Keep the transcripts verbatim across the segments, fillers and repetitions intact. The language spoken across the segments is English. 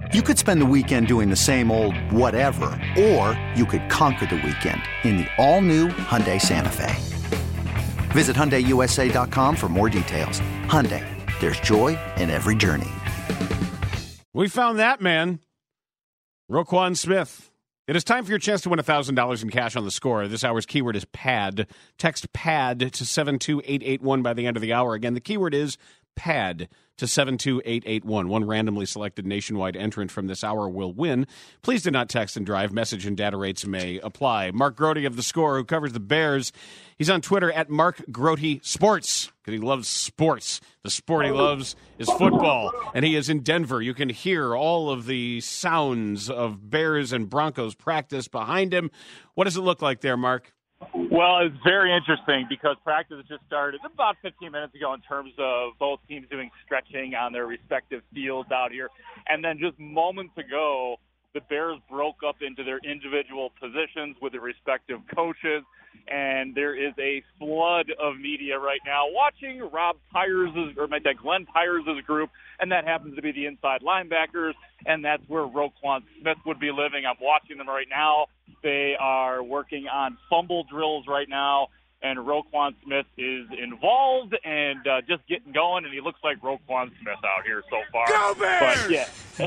You could spend the weekend doing the same old whatever, or you could conquer the weekend in the all-new Hyundai Santa Fe. Visit Hyundai U S A dot com for more details. Hyundai, there's joy in every journey. We found that man, Roquan Smith. It is time for your chance to win one thousand dollars in cash on The Score. This hour's keyword is PAD. Text PAD to seven two eight eight one by the end of the hour. Again, the keyword is PAD to seven two eight eight one. One randomly selected nationwide entrant from this hour will win. Please do not text and drive. Message and data rates may apply. Mark Grote of The Score, who covers the Bears, he's on Twitter at Mark Grote Sports because he loves sports. The sport he loves is football, and he is in Denver. You can hear all of the sounds of Bears and Broncos practice behind him. What does it look like there, Mark? Well, it's very interesting because practice just started about fifteen minutes ago in terms of both teams doing stretching on their respective fields out here. And then just moments ago, the Bears broke up into their individual positions with their respective coaches. And there is a flood of media right now watching Rob Pyers' or my dad Glenn Pyers' group, and that happens to be the inside linebackers, and that's where Roquan Smith would be living. I'm watching them right now. They are working on fumble drills right now, and Roquan Smith is involved and uh, just getting going, and he looks like Roquan Smith out here so far. Go Bears!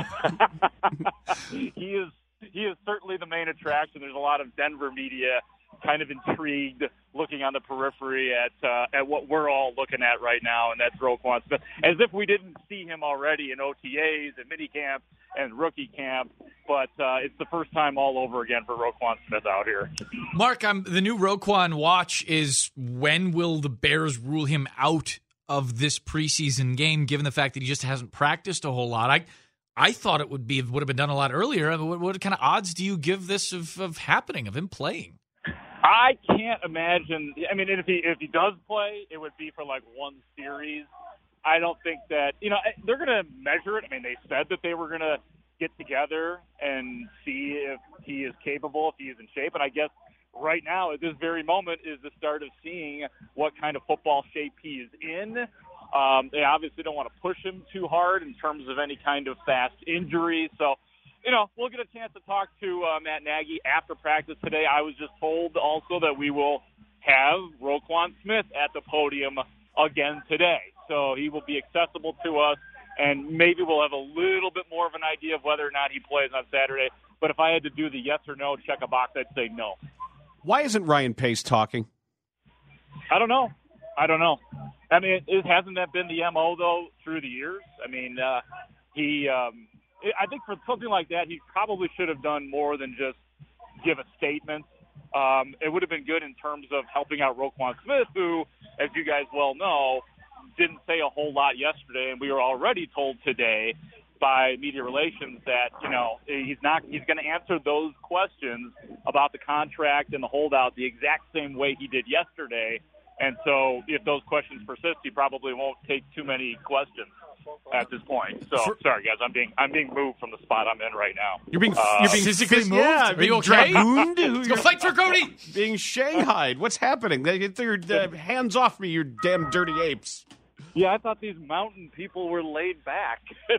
But, yeah. he is he is certainly the main attraction. There's a lot of Denver media kind of intrigued, looking on the periphery at uh, at what we're all looking at right now, and that's Roquan Smith. As if we didn't see him already in O T As and minicamp and rookie camp, but uh, it's the first time all over again for Roquan Smith out here. Mark, um, the new Roquan watch is when will the Bears rule him out of this preseason game, given the fact that he just hasn't practiced a whole lot? I I thought it would be would have been done a lot earlier. I mean, what, what kind of odds do you give this of, of happening, of him playing? I can't imagine. I mean, if he if he does play, it would be for like one series. I don't think that, you know, they're going to measure it. I mean, they said that they were going to get together and see if he is capable, if he is in shape. And I guess right now, at this very moment, is the start of seeing what kind of football shape he is in. Um, they obviously don't want to push him too hard in terms of any kind of fast injury. So, you know, we'll get a chance to talk to uh, Matt Nagy after practice today. I was just told also that we will have Roquan Smith at the podium again today. So he will be accessible to us, and maybe we'll have a little bit more of an idea of whether or not he plays on Saturday. But if I had to do the yes or no, check a box, I'd say no. Why isn't Ryan Pace talking? I don't know. I don't know. I mean, it, it hasn't that been the M O, though, through the years? I mean, uh, he um, – I think for something like that, he probably should have done more than just give a statement. Um, it would have been good in terms of helping out Roquan Smith, who, as you guys well know, didn't say a whole lot yesterday, and we were already told today by media relations that, you know, he's not he's going to answer those questions about the contract and the holdout the exact same way he did yesterday. And so if those questions persist, he probably won't take too many questions at this point. So sorry, guys, I'm being I'm being moved from the spot I'm in right now. You're being uh, you're being physically moved. Yeah, Are you okay? Dragooned? Go fight for Cody. Being shanghaied. What's happening? They get their uh, hands off me, you damn dirty apes. Yeah, I thought these mountain people were laid back.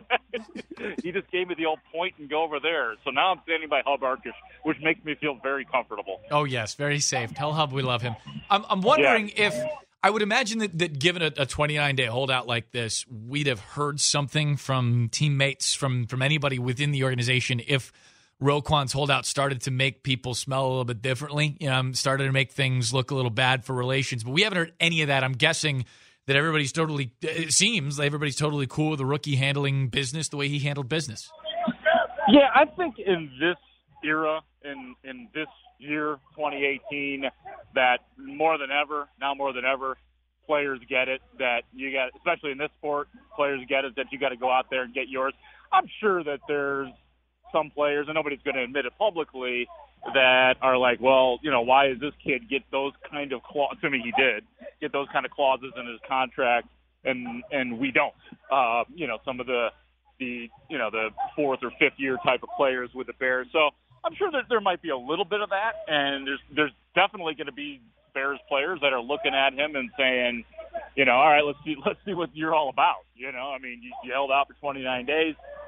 He just gave me the old point and go over there. So now I'm standing by Hub Arkish, which makes me feel very comfortable. Oh, yes, very safe. Tell Hub we love him. I'm, I'm wondering yeah. if – I would imagine that, that given a, a twenty-nine day holdout like this, we'd have heard something from teammates, from, from anybody within the organization if Roquan's holdout started to make people smell a little bit differently, you know, started to make things look a little bad for relations. But we haven't heard any of that. I'm guessing – that everybody's totally, it seems like everybody's totally cool with the rookie handling business the way he handled business. Yeah, I think in this era, in in this year, twenty eighteen, that more than ever, now more than ever, players get it, that you got, especially in this sport, players get it, that you got to go out there and get yours. I'm sure that there's some players, and nobody's going to admit it publicly, that are like, well, you know, why does this kid get those kind of clauses? Assuming he did get those kind of clauses in his contract, and and we don't. Uh, you know, some of the the you know the fourth or fifth year type of players with the Bears. So I'm sure that there might be a little bit of that, and there's there's definitely going to be Bears players that are looking at him and saying, you know, all right, let's see let's see what you're all about. You know, I mean, you, you held out for twenty-nine days.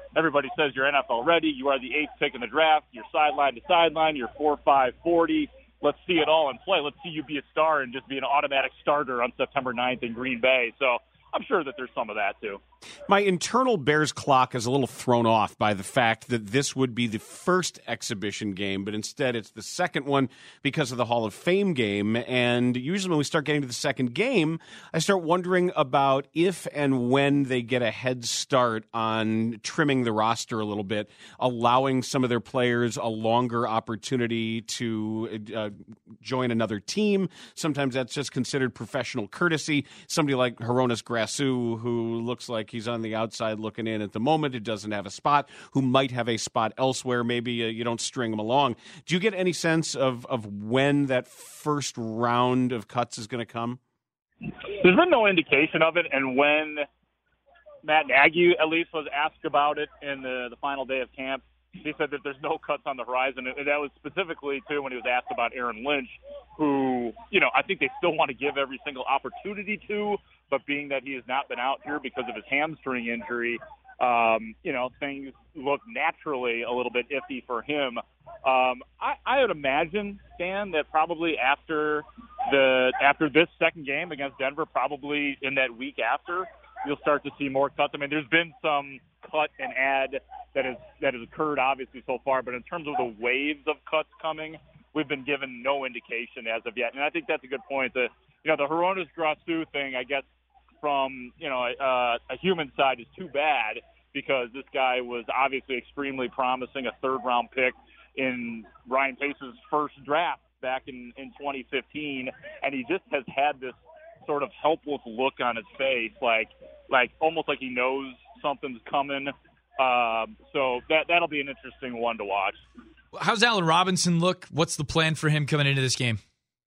everybody says you're N F L ready. You are the eighth pick in the draft. You're sideline to sideline. You're four five forty. Let's see it all in play. Let's see you be a star and just be an automatic starter on September ninth in Green Bay. So I'm sure that there's some of that, too. My internal Bears clock is a little thrown off by the fact that this would be the first exhibition game, but instead it's the second one because of the Hall of Fame game. And usually when we start getting to the second game, I start wondering about if and when they get a head start on trimming the roster a little bit, allowing some of their players a longer opportunity to uh, join another team. Sometimes that's just considered professional courtesy. Somebody like Hronis Grasu, who looks like he's on the outside looking in at the moment, who doesn't have a spot, who might have a spot elsewhere. Maybe uh, you don't string him along. Do you get any sense of, of when that first round of cuts is going to come? There's been no indication of it, and when Matt Nagy at least was asked about it in the, the final day of camp, he said that there's no cuts on the horizon. And that was specifically, too, when he was asked about Aaron Lynch, who, you know, I think they still want to give every single opportunity to, but being that he has not been out here because of his hamstring injury, um, you know, things look naturally a little bit iffy for him. Um, I, I would imagine, Stan, that probably after the after this second game against Denver, probably in that week after, you'll start to see more cuts. I mean, there's been some cut and add that has that has occurred obviously so far, but in terms of the waves of cuts coming, we've been given no indication as of yet. And I think that's a good point. The you know the Hronis Grasu thing, I guess, from you know uh, a human side is too bad because this guy was obviously extremely promising, a third round pick in Ryan Pace's first draft back in, in twenty fifteen, and he just has had this sort of helpless look on his face, like like almost like he knows something's coming. Um, so that that'll be an interesting one to watch. How's Allen Robinson look? What's the plan for him coming into this game?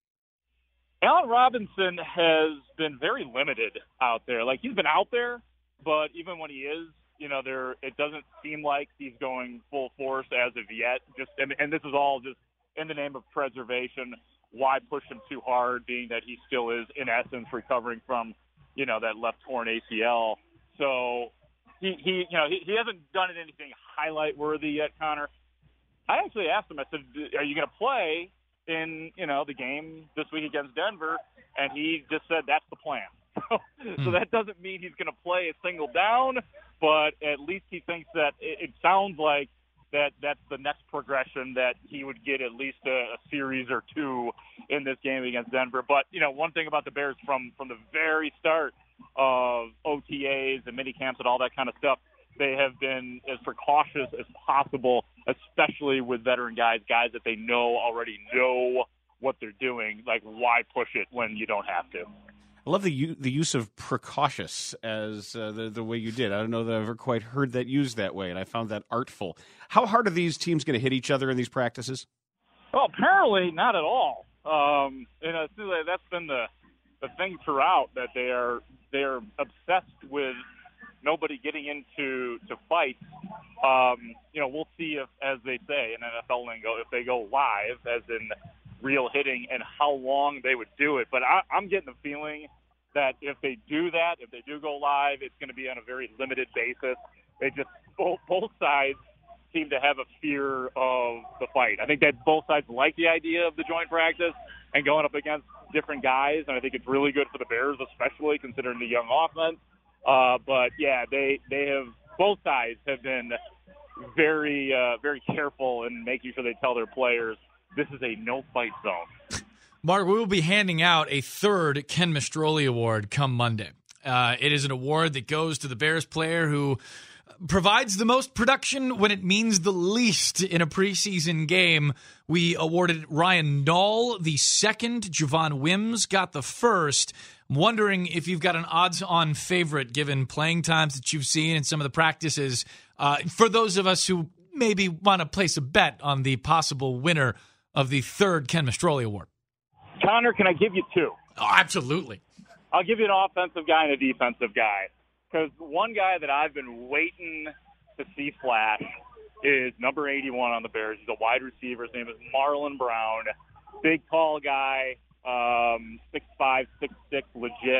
Allen Robinson has been very limited out there. Like, he's been out there, but even when he is, you know, there it doesn't seem like he's going full force as of yet. Just and, and this is all just in the name of preservation. Why push him too hard, being that he still is, in essence, recovering from, you know, that left torn A C L. So he, he you know, he, he hasn't done anything highlight-worthy yet, Connor. I actually asked him, I said, are you going to play in, you know, the game this week against Denver? And he just said that's the plan. mm. So that doesn't mean he's going to play a single down, but at least he thinks that it, it sounds like that that's the next progression, that he would get at least a, a series or two in this game against Denver. But, you know, one thing about the Bears from, from the very start of O T As and mini camps and all that kind of stuff, they have been as precautious as possible, especially with veteran guys, guys that they know already know what they're doing. Like, why push it when you don't have to? I love the u- the use of precautious as uh, the the way you did. I don't know that I've ever quite heard that used that way, and I found that artful. How hard are these teams going to hit each other in these practices? Well, apparently not at all. Um, you know, that's been the the thing throughout, that they are they are obsessed with nobody getting into to fights. Um, you know, we'll see if, as they say in N F L lingo, if they go live, as in real hitting, and how long they would do it. But I, I'm getting the feeling that if they do that, if they do go live, it's going to be on a very limited basis. They just both, both sides seem to have a fear of the fight. I think that both sides like the idea of the joint practice and going up against different guys, and I think it's really good for the Bears, especially considering the young offense. Uh, but yeah, they they have both sides have been very uh, very careful in making sure they tell their players this is a no-fight zone. Mark, we will be handing out a third Ken Mistroli Award come Monday. Uh, it is an award that goes to the Bears player who provides the most production when it means the least in a preseason game. We awarded Ryan Nall the second. Javon Wims got the first. I'm wondering if you've got an odds-on favorite given playing times that you've seen in some of the practices. Uh, for those of us who maybe want to place a bet on the possible winner of the third Ken Mistroli Award. Connor, can I give you two? Oh, absolutely. I'll give you an offensive guy and a defensive guy. Because one guy that I've been waiting to see flash is number eighty-one on the Bears. He's a wide receiver. His name is Marlon Brown. Big, tall guy, um, six five, six six, legit.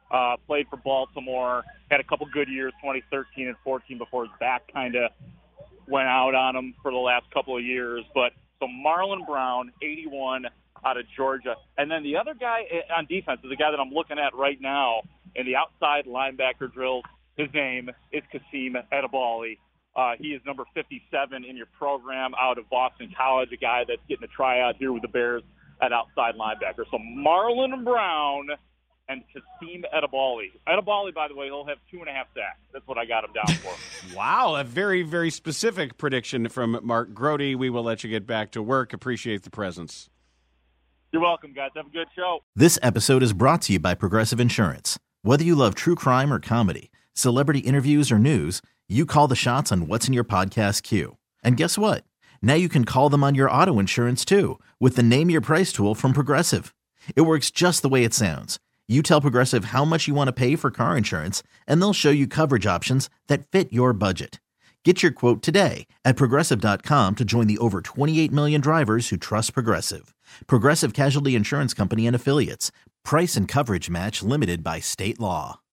Uh, played for Baltimore, had a couple good years, twenty thirteen and fourteen, before his back kind of went out on him for the last couple of years. But so Marlon Brown, eighty-one, out of Georgia. And then the other guy on defense is the guy that I'm looking at right now in the outside linebacker drills. His name is Kasim Edebali. Uh, he is number fifty-seven in your program out of Boston College, a guy that's getting a tryout here with the Bears at outside linebacker. So Marlon Brown and Kasim Edebali. Edebali, by the way, he'll have two and a half sacks. That's what I got him down for. Wow, a very, very specific prediction from Mark Grody. We will let you get back to work. Appreciate the presence. You're welcome, guys. Have a good show. This episode is brought to you by Progressive Insurance. Whether you love true crime or comedy, celebrity interviews or news, you call the shots on what's in your podcast queue. And guess what? Now you can call them on your auto insurance too with the Name Your Price tool from Progressive. It works just the way it sounds. You tell Progressive how much you want to pay for car insurance, and they'll show you coverage options that fit your budget. Get your quote today at Progressive dot com to join the over twenty-eight million drivers who trust Progressive. Progressive Casualty Insurance Company and Affiliates. Price and coverage match limited by state law.